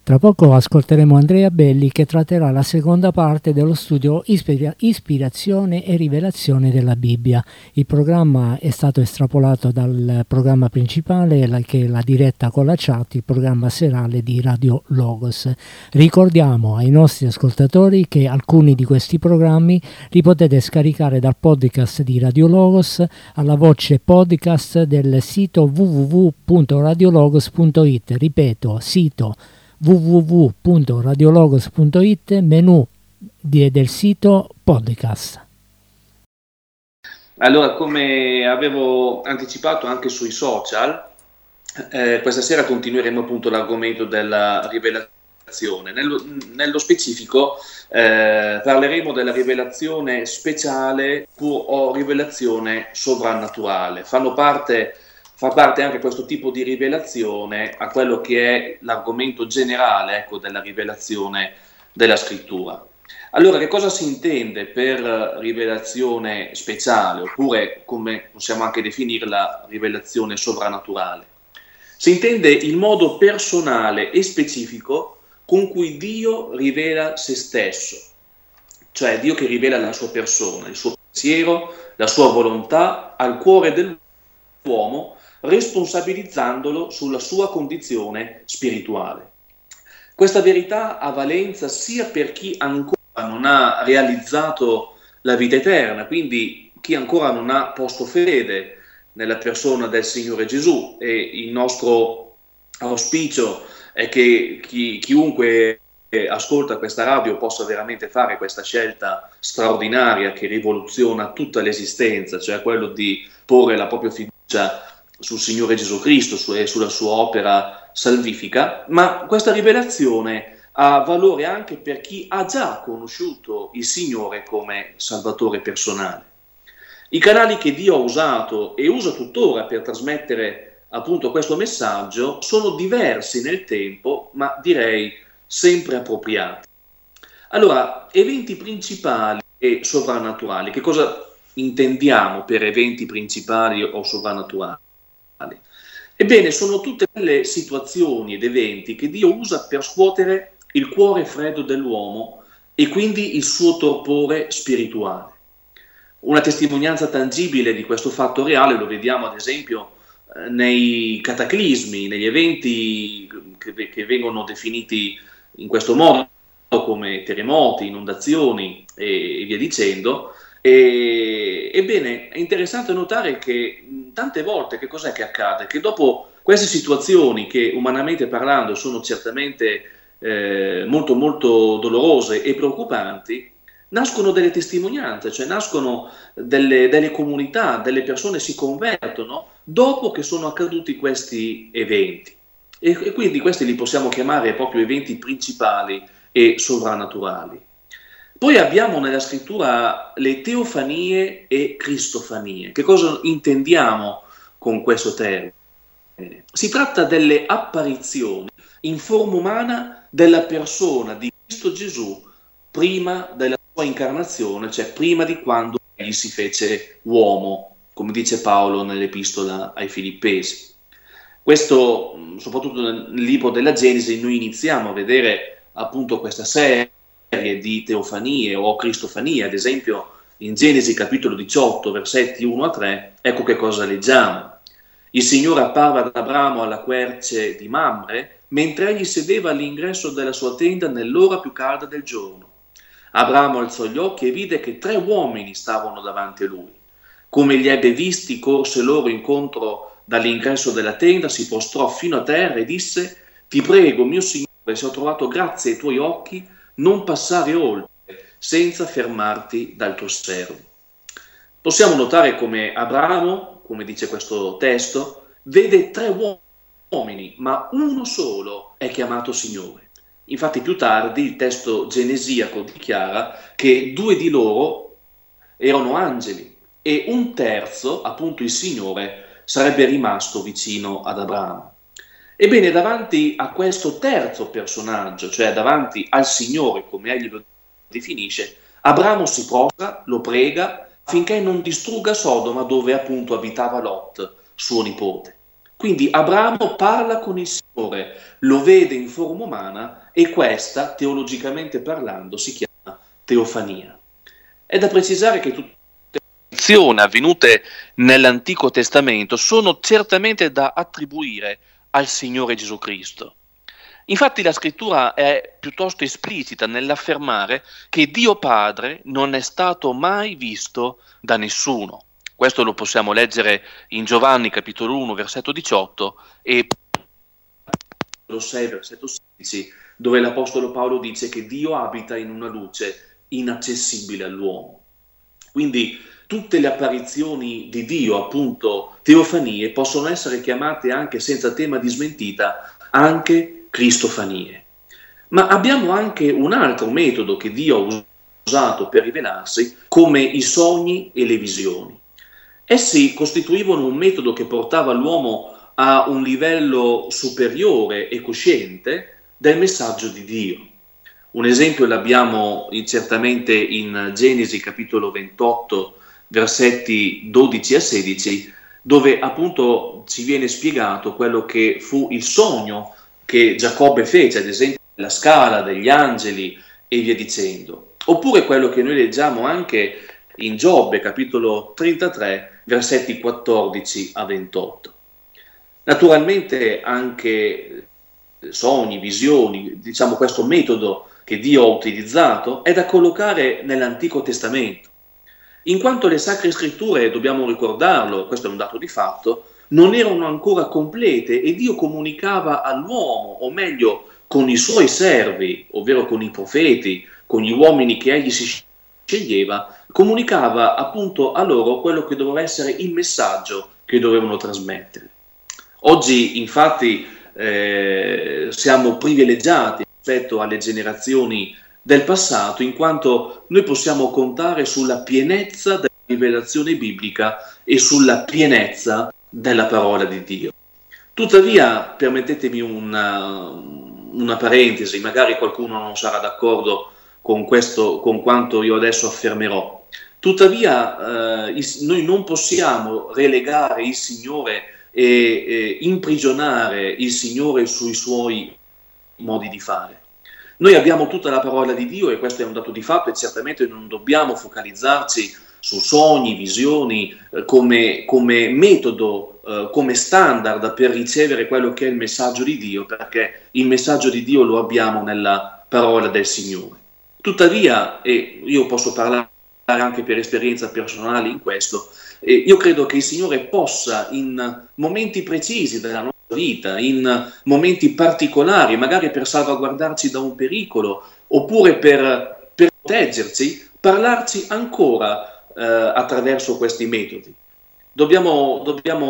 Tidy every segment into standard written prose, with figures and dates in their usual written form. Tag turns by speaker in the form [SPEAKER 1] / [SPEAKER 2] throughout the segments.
[SPEAKER 1] Tra poco ascolteremo Andrea Belli che tratterà la seconda parte dello studio Ispirazione e rivelazione della Bibbia. Il programma è stato estrapolato dal programma principale, che è la diretta con la chat, il programma serale di Radio Logos. Ricordiamo ai nostri ascoltatori che alcuni di questi programmi li potete scaricare dal podcast di Radio Logos alla voce podcast del sito www.radiologos.it. Ripeto, sito www.radiologos.it, menu del sito podcast.
[SPEAKER 2] Allora, come avevo anticipato anche sui social, questa sera continueremo appunto l'argomento della rivelazione. Nello specifico parleremo della rivelazione speciale o rivelazione sovrannaturale. Fa parte anche questo tipo di rivelazione a quello che è l'argomento generale, ecco, della rivelazione della scrittura. Allora, che cosa si intende per rivelazione speciale, oppure come possiamo anche definirla rivelazione sovrannaturale? Si intende il modo personale e specifico con cui Dio rivela se stesso, cioè Dio che rivela la sua persona, il suo pensiero, la sua volontà al cuore dell'uomo, responsabilizzandolo sulla sua condizione spirituale. Questa verità ha valenza sia per chi ancora non ha realizzato la vita eterna, quindi chi ancora non ha posto fede nella persona del Signore Gesù, e il nostro auspicio è che chiunque ascolta questa radio possa veramente fare questa scelta straordinaria che rivoluziona tutta l'esistenza, cioè quello di porre la propria fiducia sul Signore Gesù Cristo e sulla sua opera salvifica. Ma questa rivelazione ha valore anche per chi ha già conosciuto il Signore come Salvatore personale. I canali che Dio ha usato e usa tuttora per trasmettere appunto questo messaggio sono diversi nel tempo, ma direi sempre appropriati. Allora, eventi principali e sovrannaturali. Che cosa intendiamo per eventi principali o sovrannaturali? Ebbene, sono tutte quelle situazioni ed eventi che Dio usa per scuotere il cuore freddo dell'uomo e quindi il suo torpore spirituale. Una testimonianza tangibile di questo fatto reale lo vediamo ad esempio nei cataclismi, negli eventi che vengono definiti in questo modo come terremoti, inondazioni e via dicendo. Ebbene, è interessante notare che tante volte che cos'è che accade? Che dopo queste situazioni, che umanamente parlando sono certamente molto molto dolorose e preoccupanti, nascono delle testimonianze, cioè nascono delle comunità, delle persone si convertono dopo che sono accaduti questi eventi. E quindi questi li possiamo chiamare proprio eventi principali e sovrannaturali. Poi abbiamo nella scrittura le teofanie e cristofanie. Che cosa intendiamo con questo termine? Si tratta delle apparizioni in forma umana della persona di Cristo Gesù prima della sua incarnazione, cioè prima di quando egli si fece uomo, come dice Paolo nell'epistola ai Filippesi. Questo, soprattutto nel libro della Genesi, noi iniziamo a vedere appunto questa serie di teofanie o cristofanie. Ad esempio in Genesi capitolo 18 versetti 1 a 3, ecco che cosa leggiamo. Il Signore apparve ad Abramo alla querce di Mamre mentre egli sedeva all'ingresso della sua tenda nell'ora più calda del giorno. Abramo alzò gli occhi e vide che 3 uomini stavano davanti a lui. Come li ebbe visti, corse loro incontro dall'ingresso della tenda, si prostrò fino a terra e disse: ti prego, mio Signore, se ho trovato grazia ai tuoi occhi, non passare oltre senza fermarti dal tuo servo. Possiamo notare come Abramo, come dice questo testo, vede 3 uomini, ma uno solo è chiamato Signore. Infatti più tardi il testo genesiaco dichiara che 2 di loro erano angeli e un terzo, appunto il Signore, sarebbe rimasto vicino ad Abramo. Ebbene, davanti a questo terzo personaggio, cioè davanti al Signore, come egli lo definisce, Abramo si prostra, lo prega affinché non distrugga Sodoma, dove appunto abitava Lot, suo nipote. Quindi Abramo parla con il Signore, lo vede in forma umana e questa, teologicamente parlando, si chiama teofania. È da precisare che tutte le azioni avvenute nell'Antico Testamento sono certamente da attribuire al Signore Gesù Cristo. Infatti la scrittura è piuttosto esplicita nell'affermare che Dio Padre non è stato mai visto da nessuno. Questo lo possiamo leggere in Giovanni capitolo 1 versetto 18 e capitolo 6 versetto 16, dove l'Apostolo Paolo dice che Dio abita in una luce inaccessibile all'uomo. Quindi tutte le apparizioni di Dio, appunto teofanie, possono essere chiamate anche senza tema di smentita anche cristofanie. Ma abbiamo anche un altro metodo che Dio ha usato per rivelarsi, come i sogni e le visioni. Essi costituivano un metodo che portava l'uomo a un livello superiore e cosciente del messaggio di Dio. Un esempio l'abbiamo certamente in Genesi capitolo 28, versetti 12 a 16, dove appunto ci viene spiegato quello che fu il sogno che Giacobbe fece, ad esempio la scala degli angeli e via dicendo. Oppure quello che noi leggiamo anche in Giobbe capitolo 33, versetti 14 a 28. Naturalmente anche sogni, visioni, diciamo questo metodo che Dio ha utilizzato è da collocare nell'Antico Testamento, in quanto le Sacre Scritture, dobbiamo ricordarlo, questo è un dato di fatto, non erano ancora complete e Dio comunicava all'uomo, o meglio con i suoi servi, ovvero con i profeti, con gli uomini che egli si sceglieva, comunicava appunto a loro quello che doveva essere il messaggio che dovevano trasmettere. Oggi infatti siamo privilegiati rispetto alle generazioni del passato, in quanto noi possiamo contare sulla pienezza della rivelazione biblica e sulla pienezza della parola di Dio. Tuttavia, permettetemi una parentesi, magari qualcuno non sarà d'accordo con quanto io adesso affermerò. Tuttavia, noi non possiamo relegare il Signore e imprigionare il Signore sui suoi modi di fare. Noi abbiamo tutta la parola di Dio e questo è un dato di fatto e certamente non dobbiamo focalizzarci su sogni, visioni come metodo, come standard per ricevere quello che è il messaggio di Dio, perché il messaggio di Dio lo abbiamo nella parola del Signore. Tuttavia, e io posso parlare anche per esperienza personale in questo, io credo che il Signore possa in momenti precisi della nostra vita, in momenti particolari, magari per salvaguardarci da un pericolo, oppure per proteggerci, parlarci ancora attraverso questi metodi. Dobbiamo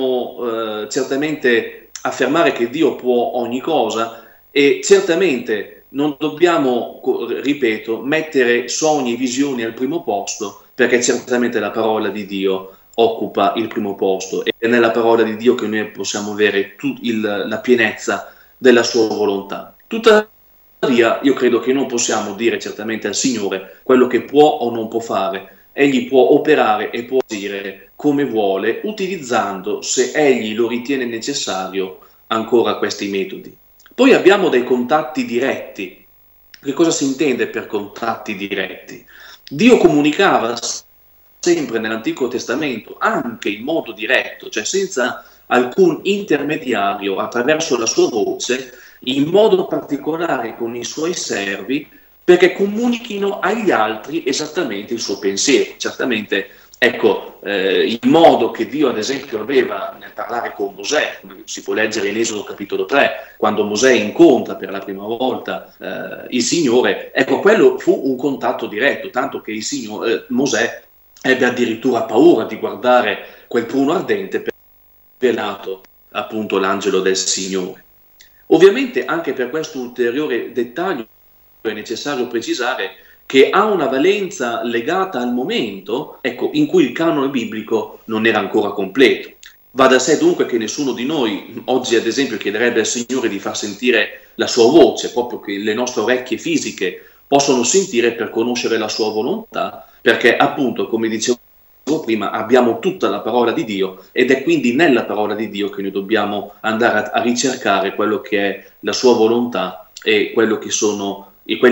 [SPEAKER 2] certamente affermare che Dio può ogni cosa e certamente non dobbiamo, ripeto, mettere sogni e visioni al primo posto, perché certamente la parola di Dio occupa il primo posto e è nella parola di Dio che noi possiamo avere la pienezza della sua volontà. Tuttavia io credo che non possiamo dire certamente al Signore quello che può o non può fare. Egli può operare e può agire come vuole, utilizzando, se egli lo ritiene necessario, ancora questi metodi. Poi abbiamo dei contatti diretti. Che cosa si intende per contatti diretti? Dio comunicava sempre nell'Antico Testamento, anche in modo diretto, cioè senza alcun intermediario, attraverso la sua voce, in modo particolare con i suoi servi, perché comunichino agli altri esattamente il suo pensiero. Certamente, ecco, il modo che Dio ad esempio aveva nel parlare con Mosè, come si può leggere in Esodo capitolo 3, quando Mosè incontra per la prima volta il Signore, ecco, quello fu un contatto diretto, tanto che Mosè ebbe addirittura paura di guardare quel pruno ardente per rivelato appunto l'angelo del Signore. Ovviamente anche per questo ulteriore dettaglio è necessario precisare che ha una valenza legata al momento, ecco, in cui il canone biblico non era ancora completo. Va da sé dunque che nessuno di noi oggi ad esempio chiederebbe al Signore di far sentire la sua voce, proprio che le nostre orecchie fisiche possono sentire per conoscere la sua volontà, perché appunto, come dicevo dicevo prima, abbiamo tutta la parola di Dio ed è quindi nella parola di Dio che noi dobbiamo andare a ricercare quello che è la sua volontà e quelli che sono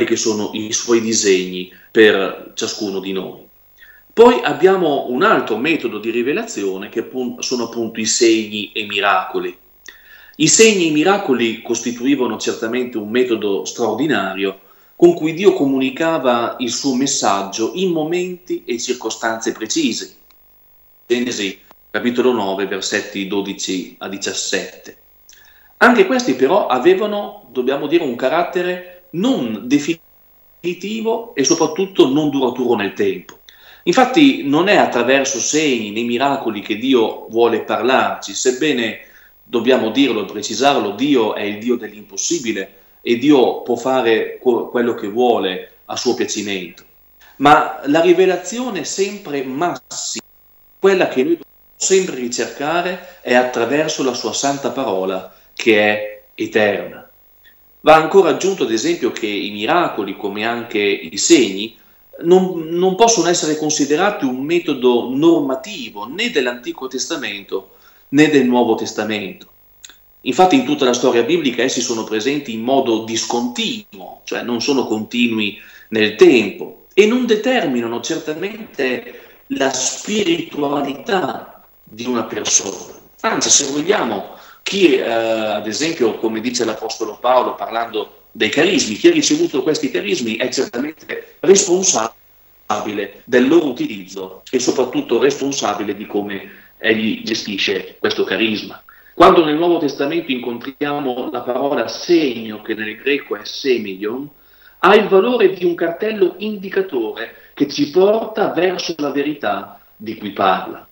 [SPEAKER 2] i suoi disegni per ciascuno di noi. Poi abbiamo un altro metodo di rivelazione che sono appunto i segni e i miracoli. I segni e i miracoli costituivano certamente un metodo straordinario con cui Dio comunicava il suo messaggio in momenti e circostanze precise. Genesi capitolo 9, versetti 12 a 17. Anche questi però avevano, dobbiamo dire, un carattere non definitivo e soprattutto non duraturo nel tempo. Infatti non è attraverso segni nei miracoli che Dio vuole parlarci, sebbene dobbiamo dirlo e precisarlo, Dio è il Dio dell'impossibile e Dio può fare quello che vuole a suo piacimento. Ma la rivelazione sempre massima, quella che noi dobbiamo sempre ricercare, è attraverso la sua santa parola, che è eterna. Va ancora aggiunto ad esempio che i miracoli, come anche i segni, non possono essere considerati un metodo normativo né dell'Antico Testamento né del Nuovo Testamento. Infatti in tutta la storia biblica essi sono presenti in modo discontinuo, cioè non sono continui nel tempo e non determinano certamente la spiritualità di una persona. Anzi, se vogliamo, chi ad esempio, come dice l'Apostolo Paolo parlando dei carismi, chi ha ricevuto questi carismi è certamente responsabile del loro utilizzo e soprattutto responsabile di come egli gestisce questo carisma. Quando nel Nuovo Testamento incontriamo la parola segno, che nel greco è semeion, ha il valore di un cartello indicatore che ci porta verso la verità di cui parla.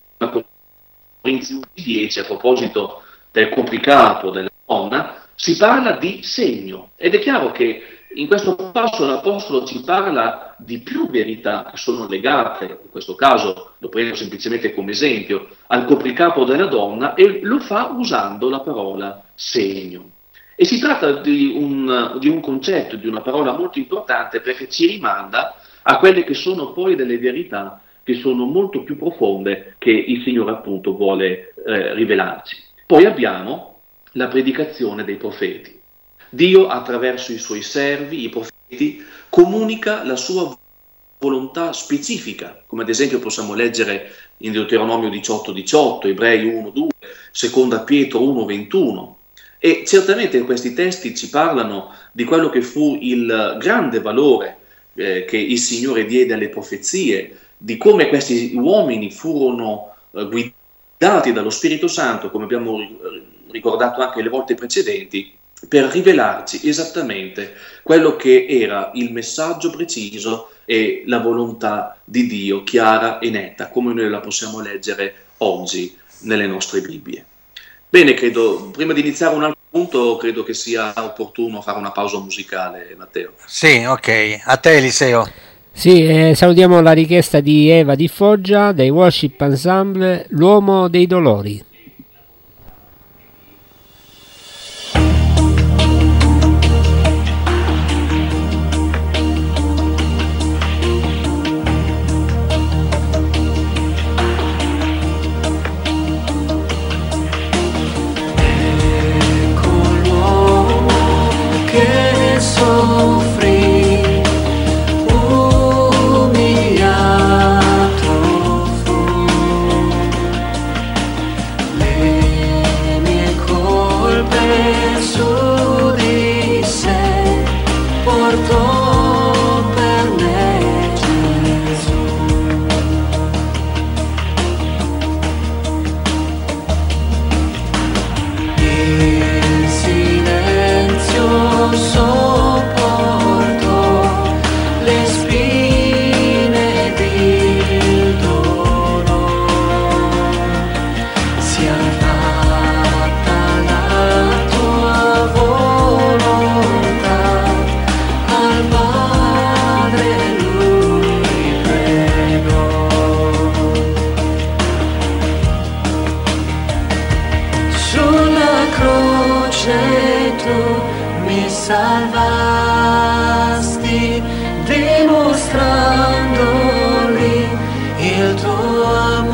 [SPEAKER 2] Corinzi 10, a proposito del copricapo della donna, si parla di segno ed è chiaro che in questo passo l'Apostolo ci parla di più verità che sono legate, in questo caso lo prendo semplicemente come esempio, al copricapo della donna e lo fa usando la parola segno. E si tratta di un concetto, di una parola molto importante perché ci rimanda a quelle che sono poi delle verità che sono molto più profonde che il Signore appunto vuole rivelarci. Poi abbiamo la predicazione dei profeti. Dio attraverso i suoi servi, i profeti, comunica la sua volontà specifica, come ad esempio possiamo leggere in Deuteronomio 18:18, Ebrei 1:2, Seconda Pietro 1:21. E certamente questi testi ci parlano di quello che fu il grande valore che il Signore diede alle profezie, di come questi uomini furono guidati dallo Spirito Santo, come abbiamo ricordato anche le volte precedenti, per rivelarci esattamente quello che era il messaggio preciso e la volontà di Dio chiara e netta, come noi la possiamo leggere oggi nelle nostre Bibbie. Bene, credo, prima di iniziare un altro punto, credo che sia opportuno fare una pausa musicale, Matteo.
[SPEAKER 3] Sì, ok. A te, Eliseo.
[SPEAKER 1] Sì, salutiamo la richiesta di Eva di Foggia, dei Worship Ensemble, L'Uomo dei Dolori.
[SPEAKER 4] Salvasti, dimostrandoli il tuo amore.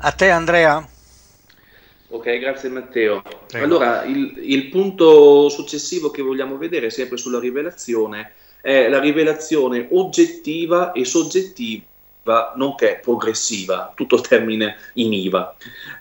[SPEAKER 3] A te Andrea?
[SPEAKER 2] Ok, grazie Matteo.
[SPEAKER 3] Prego.
[SPEAKER 2] Allora, il punto successivo che vogliamo vedere, sempre sulla rivelazione, è la rivelazione oggettiva e soggettiva, nonché progressiva, tutto termine in IVA.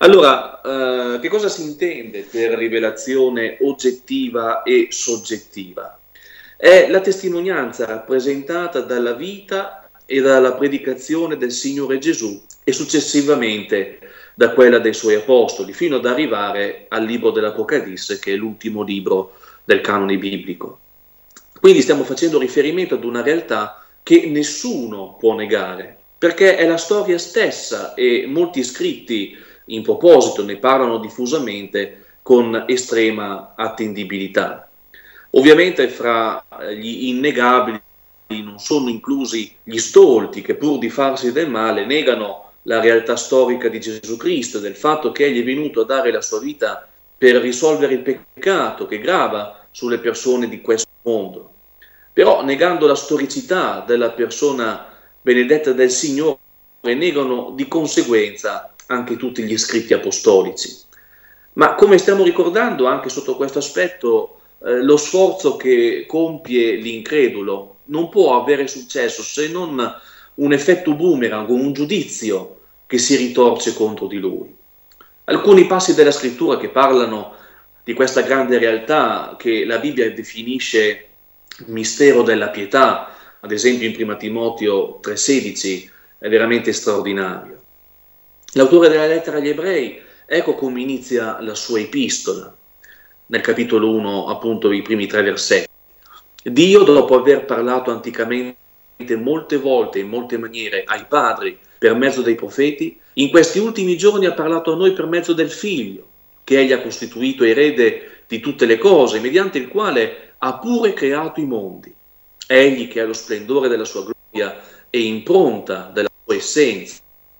[SPEAKER 2] Allora, che cosa si intende per rivelazione oggettiva e soggettiva? È la testimonianza rappresentata dalla vita e dalla predicazione del Signore Gesù e successivamente da quella dei suoi apostoli, fino ad arrivare al libro dell'Apocalisse, che è l'ultimo libro del canone biblico. Quindi stiamo facendo riferimento ad una realtà che nessuno può negare, perché è la storia stessa e molti scritti in proposito ne parlano diffusamente con estrema attendibilità. Ovviamente fra gli innegabili non sono inclusi gli stolti che pur di farsi del male negano la realtà storica di Gesù Cristo, del fatto che egli è venuto a dare la sua vita per risolvere il peccato che grava sulle persone di questo mondo. Però negando la storicità della persona benedetta del Signore, negano di conseguenza anche tutti gli scritti apostolici. Ma come stiamo ricordando anche sotto questo aspetto, lo sforzo che compie l'incredulo non può avere successo se non un effetto boomerang, un giudizio che si ritorce contro di lui. Alcuni passi della scrittura che parlano di questa grande realtà che la Bibbia definisce mistero della pietà, ad esempio in Prima Timoteo 3,16, è veramente straordinario. L'autore della lettera agli Ebrei, ecco come inizia la sua epistola, nel capitolo 1, appunto i primi 3 versetti. Dio, dopo aver parlato anticamente molte volte, in molte maniere, ai padri per mezzo dei profeti, in questi ultimi giorni ha parlato a noi per mezzo del Figlio, che egli ha costituito erede di tutte le cose, mediante il quale ha pure creato i mondi. Egli che ha lo splendore della sua gloria e impronta della sua essenza,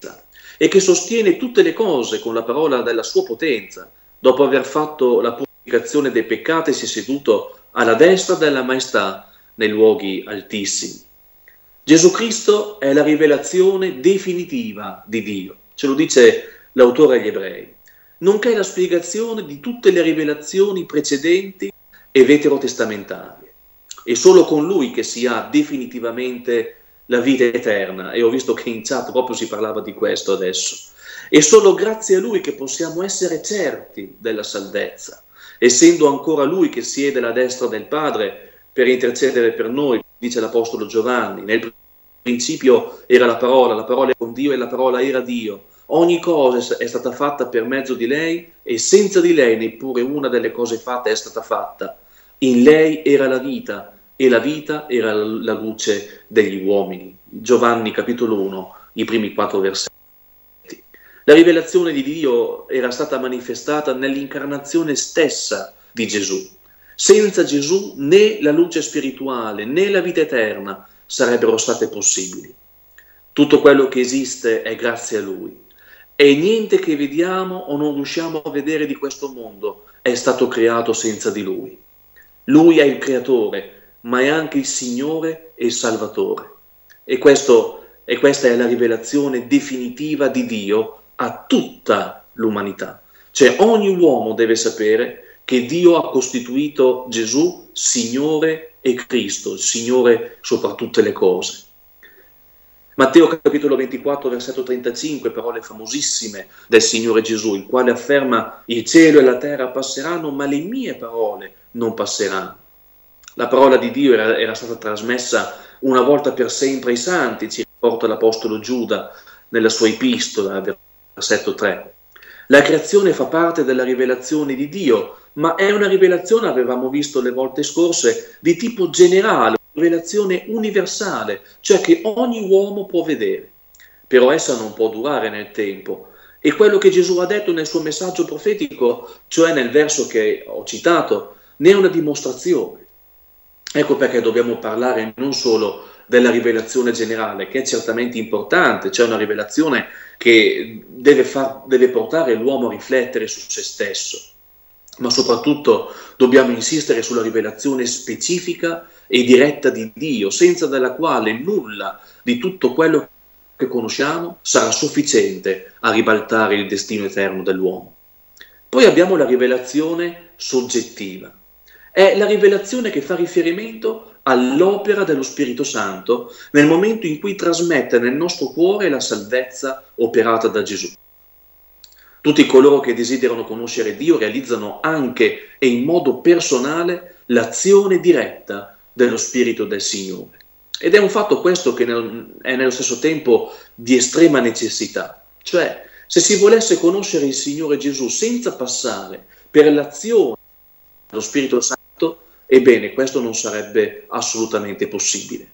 [SPEAKER 2] e che sostiene tutte le cose con la parola della sua potenza, dopo aver fatto la purificazione dei peccati, si è seduto alla destra della maestà nei luoghi altissimi. Gesù Cristo è la rivelazione definitiva di Dio, ce lo dice l'autore agli Ebrei, nonché la spiegazione di tutte le rivelazioni precedenti e veterotestamentarie. È solo con Lui che si ha definitivamente la vita eterna, e ho visto che in chat proprio si parlava di questo adesso. È solo grazie a Lui che possiamo essere certi della salvezza, essendo ancora Lui che siede alla destra del Padre per intercedere per noi, dice l'Apostolo Giovanni. Nel principio era la parola era con Dio e la parola era Dio. Ogni cosa è stata fatta per mezzo di lei e senza di lei neppure una delle cose fatte è stata fatta. In lei era la vita e la vita era la luce degli uomini. Giovanni capitolo 1, i primi 4 versetti. La rivelazione di Dio era stata manifestata nell'incarnazione stessa di Gesù. Senza Gesù né la luce spirituale né la vita eterna sarebbero state possibili. Tutto quello che esiste è grazie a Lui, e niente che vediamo o non riusciamo a vedere di questo mondo è stato creato senza di Lui. Lui è il creatore, ma è anche il Signore e il Salvatore. E questa è la rivelazione definitiva di Dio a tutta l'umanità. Cioè ogni uomo deve sapere che Dio ha costituito Gesù Signore e Cristo, il Signore sopra tutte le cose. Matteo capitolo 24 versetto 35, parole famosissime del Signore Gesù, il quale afferma: il cielo e la terra passeranno, ma le mie parole non passeranno. La parola di Dio era stata trasmessa una volta per sempre ai santi, ci riporta l'Apostolo Giuda nella sua epistola, versetto 3. La creazione fa parte della rivelazione di Dio, ma è una rivelazione, avevamo visto le volte scorse, di tipo generale, una rivelazione universale, cioè che ogni uomo può vedere. Però essa non può durare nel tempo. E quello che Gesù ha detto nel suo messaggio profetico, cioè nel verso che ho citato, ne è una dimostrazione. Ecco perché dobbiamo parlare non solo della rivelazione generale, che è certamente importante, c'è una rivelazione che deve portare l'uomo a riflettere su se stesso, ma soprattutto dobbiamo insistere sulla rivelazione specifica e diretta di Dio, senza della quale nulla di tutto quello che conosciamo sarà sufficiente a ribaltare il destino eterno dell'uomo. Poi abbiamo la rivelazione soggettiva. È la rivelazione che fa riferimento all'opera dello Spirito Santo nel momento in cui trasmette nel nostro cuore la salvezza operata da Gesù. Tutti coloro che desiderano conoscere Dio realizzano anche e in modo personale l'azione diretta dello Spirito del Signore. Ed è un fatto questo che è nello stesso tempo di estrema necessità. Cioè, se si volesse conoscere il Signore Gesù senza passare per l'azione dello Spirito Santo, ebbene, questo non sarebbe assolutamente possibile.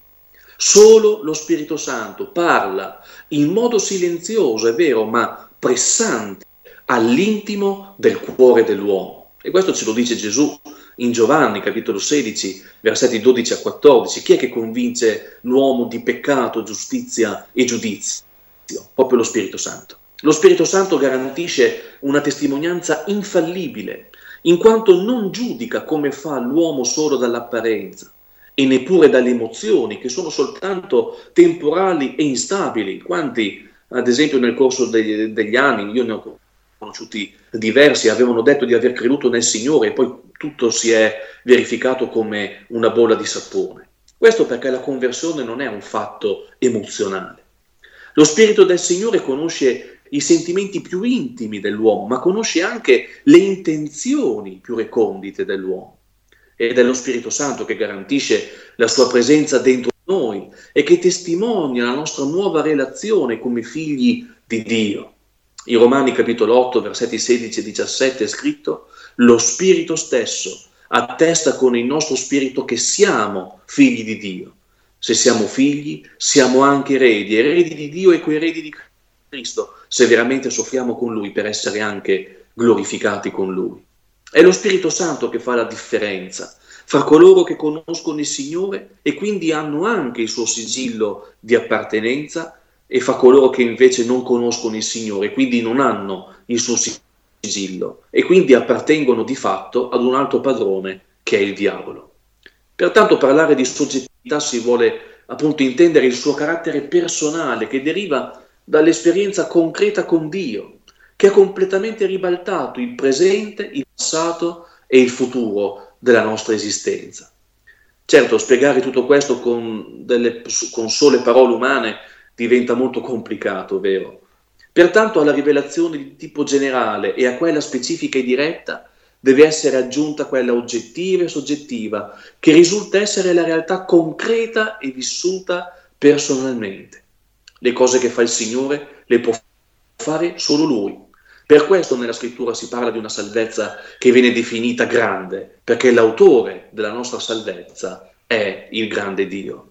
[SPEAKER 2] Solo lo Spirito Santo parla in modo silenzioso, è vero, ma pressante all'intimo del cuore dell'uomo. E questo ce lo dice Gesù in Giovanni, capitolo 16, versetti 12 a 14. Chi è che convince l'uomo di peccato, giustizia e giudizio? Proprio lo Spirito Santo. Lo Spirito Santo garantisce una testimonianza infallibile, in quanto non giudica come fa l'uomo solo dall'apparenza e neppure dalle emozioni, che sono soltanto temporali e instabili. Quanti, ad esempio, nel corso degli anni, io ne ho conosciuti diversi, avevano detto di aver creduto nel Signore e poi tutto si è verificato come una bolla di sapone. Questo perché la conversione non è un fatto emozionale. Lo Spirito del Signore conosce i sentimenti più intimi dell'uomo, ma conosce anche le intenzioni più recondite dell'uomo. Ed è lo Spirito Santo che garantisce la sua presenza dentro noi e che testimonia la nostra nuova relazione come figli di Dio. In Romani capitolo 8, versetti 16 e 17 è scritto: lo Spirito stesso attesta con il nostro spirito che siamo figli di Dio. Se siamo figli, siamo anche eredi di Dio e coeredi di Cristo, se veramente soffriamo con Lui per essere anche glorificati con Lui. È lo Spirito Santo che fa la differenza fra coloro che conoscono il Signore e quindi hanno anche il suo sigillo di appartenenza e fra coloro che invece non conoscono il Signore e quindi non hanno il suo sigillo e quindi appartengono di fatto ad un altro padrone che è il diavolo. Pertanto parlare di soggettività si vuole appunto intendere il suo carattere personale che deriva dall'esperienza concreta con Dio, che ha completamente ribaltato il presente, il passato e il futuro della nostra esistenza. Certo, spiegare tutto questo con sole parole umane diventa molto complicato, vero? Pertanto alla rivelazione di tipo generale e a quella specifica e diretta deve essere aggiunta quella oggettiva e soggettiva, che risulta essere la realtà concreta e vissuta personalmente. Le cose che fa il Signore le può fare solo Lui. Per questo nella Scrittura si parla di una salvezza che viene definita grande, perché l'autore della nostra salvezza è il grande Dio.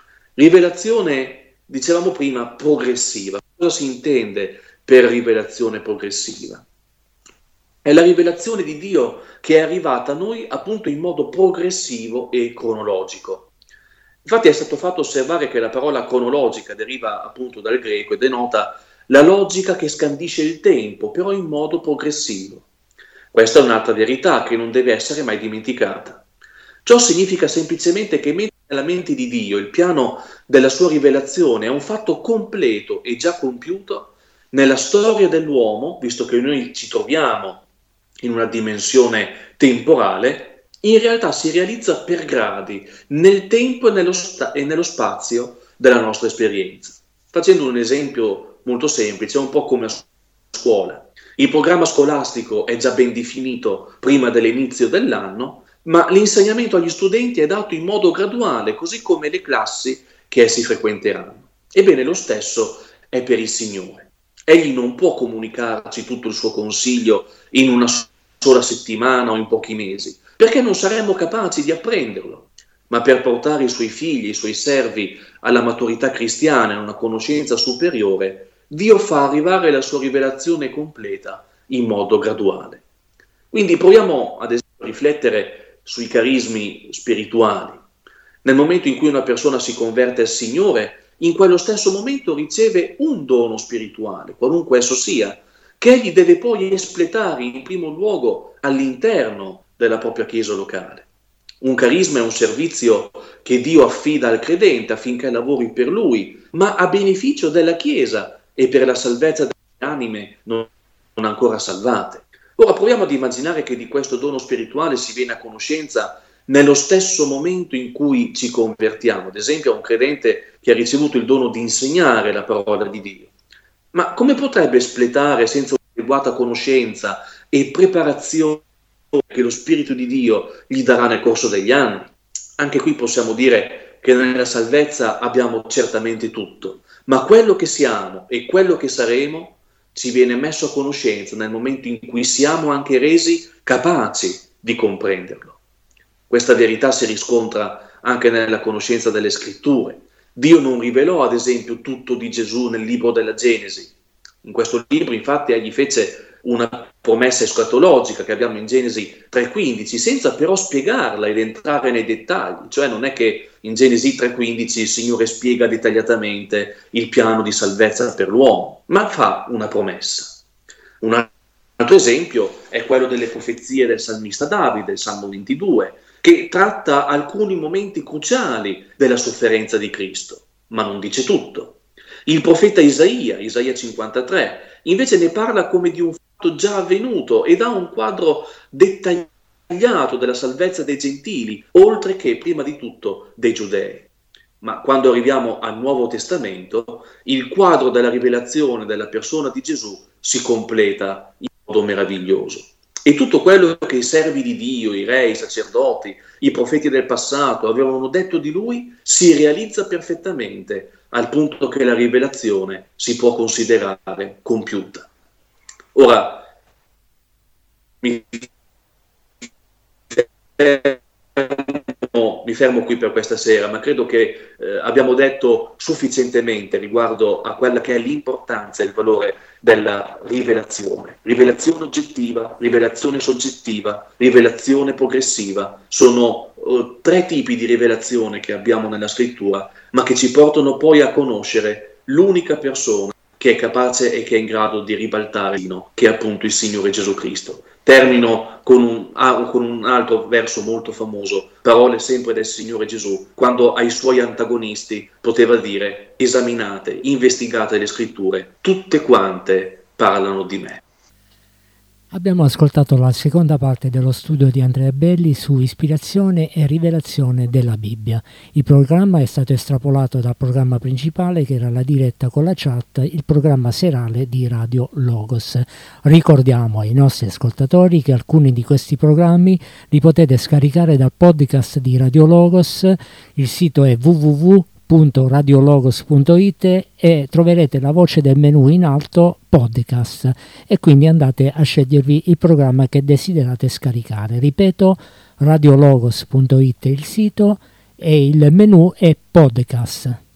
[SPEAKER 2] Rivelazione, dicevamo prima, progressiva. Cosa si intende per rivelazione progressiva? È la rivelazione di Dio che è arrivata a noi appunto in modo progressivo e cronologico. Infatti è stato fatto osservare che la parola cronologica deriva appunto dal greco e denota la logica che scandisce il tempo, però in modo progressivo. Questa è un'altra verità che non deve essere mai dimenticata. Ciò significa semplicemente che mentre nella mente di Dio il piano della sua rivelazione è un fatto completo e già compiuto, nella storia dell'uomo, visto che noi ci troviamo in una dimensione temporale, in realtà si realizza per gradi nel tempo e nello spazio della nostra esperienza. Facendo un esempio molto semplice, un po' come a scuola. Il programma scolastico è già ben definito prima dell'inizio dell'anno, ma l'insegnamento agli studenti è dato in modo graduale, così come le classi che essi frequenteranno. Ebbene, lo stesso è per il Signore. Egli non può comunicarci tutto il suo consiglio in una sola settimana o in pochi mesi, perché non saremmo capaci di apprenderlo. Ma per portare i suoi figli, i suoi servi alla maturità cristiana e a una conoscenza superiore, Dio fa arrivare la sua rivelazione completa in modo graduale. Quindi proviamo ad esempio a riflettere sui carismi spirituali. Nel momento in cui una persona si converte al Signore, in quello stesso momento riceve un dono spirituale, qualunque esso sia, che egli deve poi espletare in primo luogo all'interno della propria chiesa locale. Un carisma è un servizio che Dio affida al credente affinché lavori per lui, ma a beneficio della Chiesa e per la salvezza delle anime non ancora salvate. Ora proviamo ad immaginare che di questo dono spirituale si viene a conoscenza nello stesso momento in cui ci convertiamo. Ad esempio, a un credente che ha ricevuto il dono di insegnare la parola di Dio. Ma come potrebbe espletare senza un'adeguata conoscenza e preparazione che lo Spirito di Dio gli darà nel corso degli anni? Anche qui possiamo dire che nella salvezza abbiamo certamente tutto, ma quello che siamo e quello che saremo ci viene messo a conoscenza nel momento in cui siamo anche resi capaci di comprenderlo. Questa verità si riscontra anche nella conoscenza delle Scritture. Dio non rivelò, ad esempio, tutto di Gesù nel libro della Genesi. In questo libro, infatti, egli fece una promessa escatologica che abbiamo in Genesi 3,15, senza però spiegarla ed entrare nei dettagli. Cioè non è che in Genesi 3,15 il Signore spiega dettagliatamente il piano di salvezza per l'uomo, ma fa una promessa. Un altro esempio è quello delle profezie del salmista Davide, il Salmo 22, che tratta alcuni momenti cruciali della sofferenza di Cristo, ma non dice tutto. Il profeta Isaia 53, invece ne parla come di un fatto già avvenuto e dà un quadro dettagliato della salvezza dei gentili, oltre che, prima di tutto, dei giudei. Ma quando arriviamo al Nuovo Testamento, il quadro della rivelazione della persona di Gesù si completa in modo meraviglioso. E tutto quello che i servi di Dio, i re, i sacerdoti, i profeti del passato avevano detto di lui si realizza perfettamente, al punto che la rivelazione si può considerare compiuta. Ora, mi fermo qui per questa sera, ma credo che abbiamo detto sufficientemente riguardo a quella che è l'importanza e il valore della rivelazione. Rivelazione oggettiva, rivelazione soggettiva, rivelazione progressiva. Sono tre tipi di rivelazione che abbiamo nella Scrittura, ma che ci portano poi a conoscere l'unica persona che è capace e che è in grado di ribaltare, che è appunto il Signore Gesù Cristo. Termino con un altro verso molto famoso, parole sempre del Signore Gesù, quando ai suoi antagonisti poteva dire: esaminate, investigate le Scritture, tutte quante parlano di me.
[SPEAKER 1] Abbiamo ascoltato la seconda parte dello studio di Andrea Belli su ispirazione e rivelazione della Bibbia. Il programma è stato estrapolato dal programma principale, che era la diretta con la chat, il programma serale di Radio Logos. Ricordiamo ai nostri ascoltatori che alcuni di questi programmi li potete scaricare dal podcast di Radio Logos. Il sito è www.radiologos.it e troverete la voce del menu in alto podcast, e quindi andate a scegliervi il programma che desiderate scaricare. Ripeto, radiologos.it è il sito e il menu è podcast.